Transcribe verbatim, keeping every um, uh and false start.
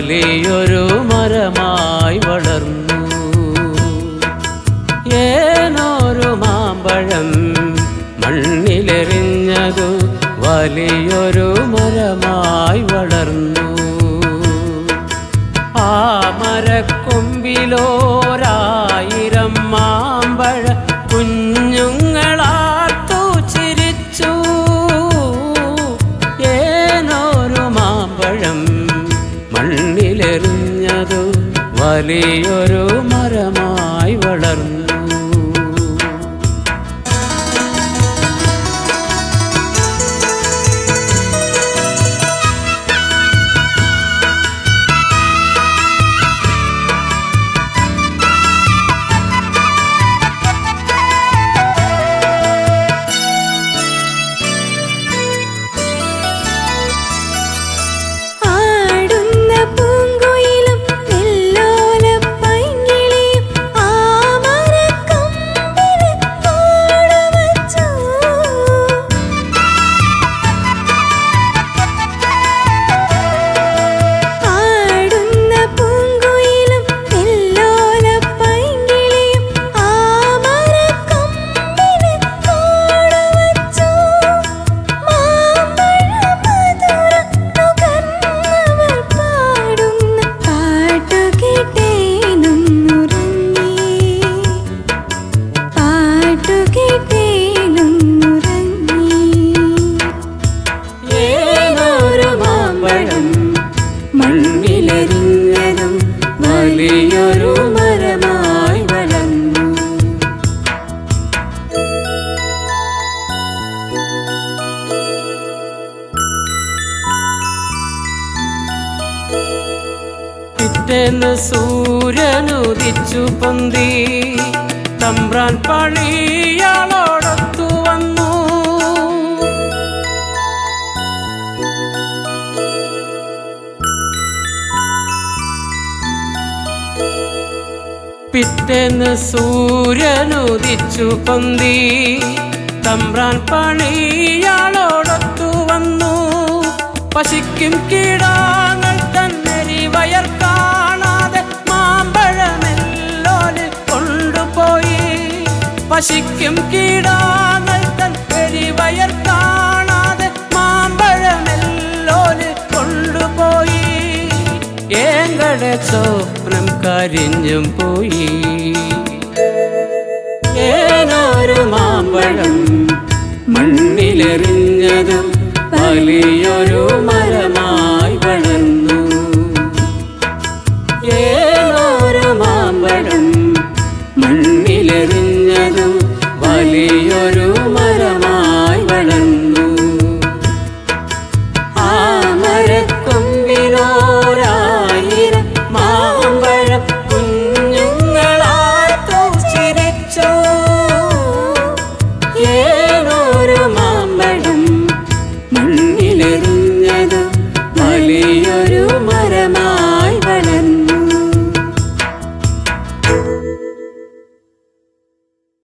വലിയൊരു മരമായി വളർന്നു. ഏനൊരു മാമ്പഴം മണ്ണിലെറിഞ്ഞതു വലിയൊരു മരമായി വളർന്നു. ആ മരക്കൊമ്പിലോരായിരം മാമ്പഴ കുഞ്ഞുങ്ങളാർത്തു ചിരിച്ചു. ഏനൊരു മാമ്പഴം മണ്ണിലെറിഞ്ഞതു വലിയൊരു മരമായി വളർന്നു. മണ്ണിലെറിഞ്ഞതും വലിയൊരു മരമായി വളർന്നു. പിറ്റേന്ന് സൂര്യനുദിച്ചു പൊന്തി തമ്പ്രാൻ പണിയാളോടൊത്തു വന്നു. പിറ്റേന്ന് സൂര്യനുദിച്ചു പൊന്തി തമ്പ്രാൻ പണിയാളോടൊത്തു വന്നു. പശിക്കും കീടാങ്ങൾ തന്നരി വയർ കാണാതെ മാമ്പഴമെല്ലോല് കൊണ്ടുപോയി. പശിക്കും കീടാങ്ങൾ തന്നരി വയർ കാണാതെ മാമ്പഴമെല്ലോല് കൊണ്ടുപോയി. ഏങ്കടെ സ്വപ്നം കരിഞ്ഞും പോയി. ഏനൊരു മാമ്പഴം മണ്ണിലെറിഞ്ഞതും വലിയൊരു മരമായി